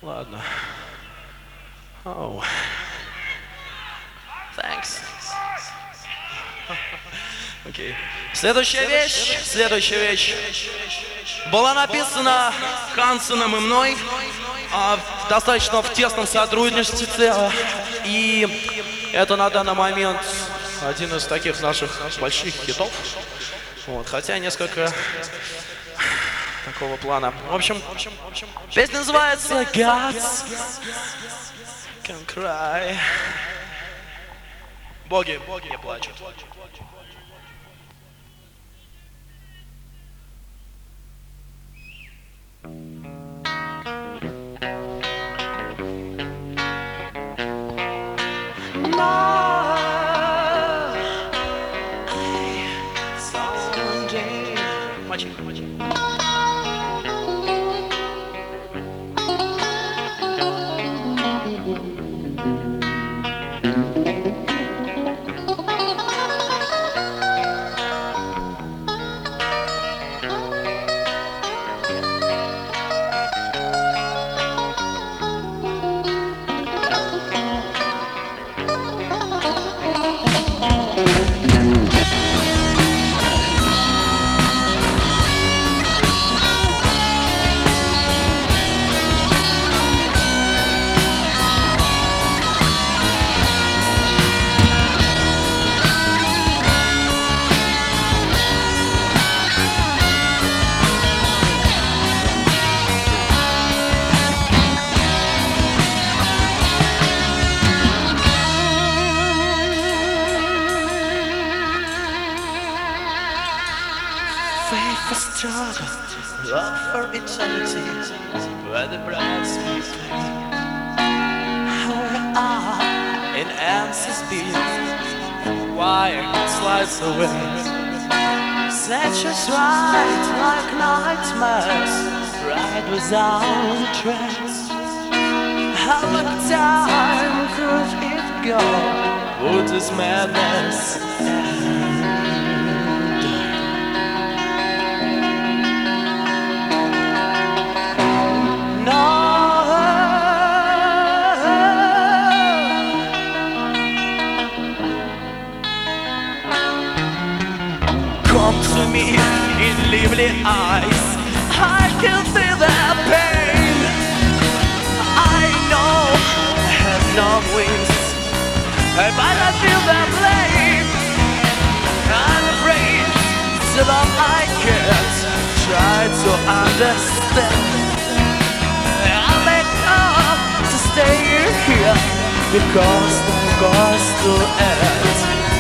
Ладно. Оу. Thanks. Окей. Следующая вещь была написана Хансеном и мной, достаточно в тесном сотрудничестве, и это на данный момент один из таких наших больших хитов. Вот, хотя несколько такого плана. В общем, песня называется Gods Can Cry. Боги не плачут. Мочи. Faith for struggle, love for eternity, where the brides will play. In answers beat, wire slides away. Set us right like nightmares, right without trace. How much time could it go? Would this madness end? Come to me in lively eyes, I can feel their pain. I know I have no wings, but I feel their blame. I'm afraid so long I can't try to understand. I'll make up to stay here because the goes to end.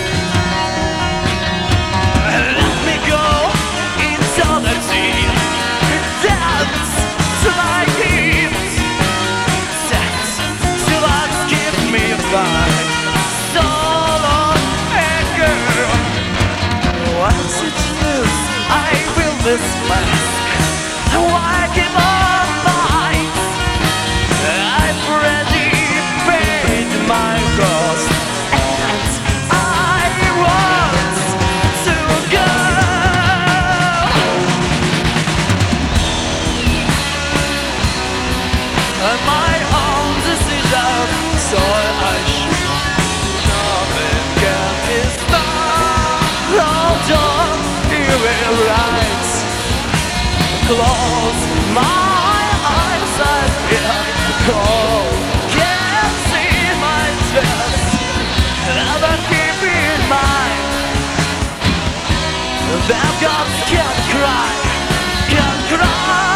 Let me go into the sea, dance to my heat, dance till lights give me a fight. Solo and girl, once it's loose, I will this mask. Why give up fight? I've already paid my cost, and I want to go. My own decision, so I should. Nothing can stop. Hold on, here it rides. Close my eyes, I feel cold. Can't see my chest, but keep in mind that God can't cry, can't cry.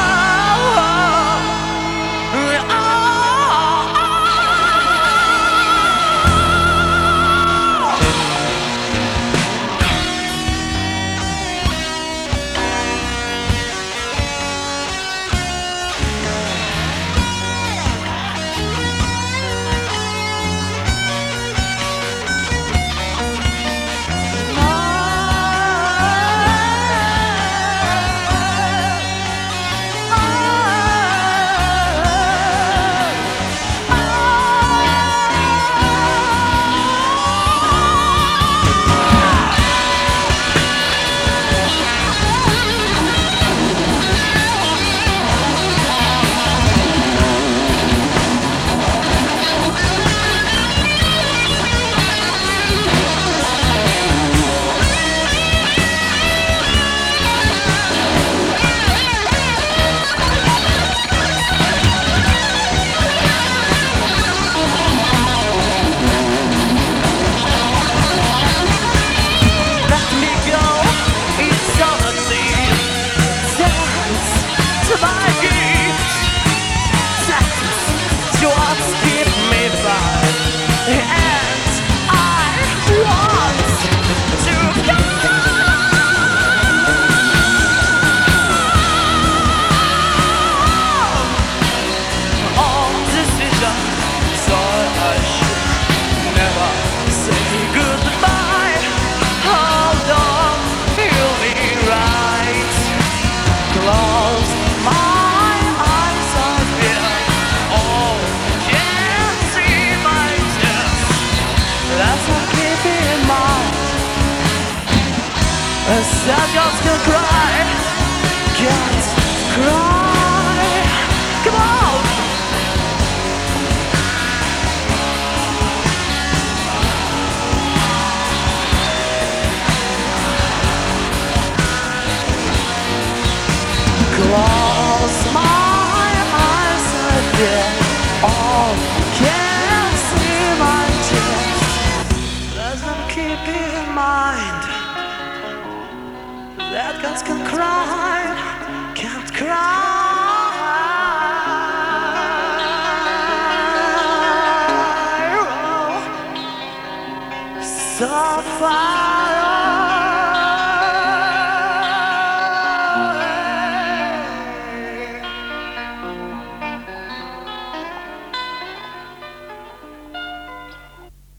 cry, can't cry. Come on! Close my eyes again. Oh, can't see my tears. Let's not keep in mind that gods can cry, can't cry. Oh, so far.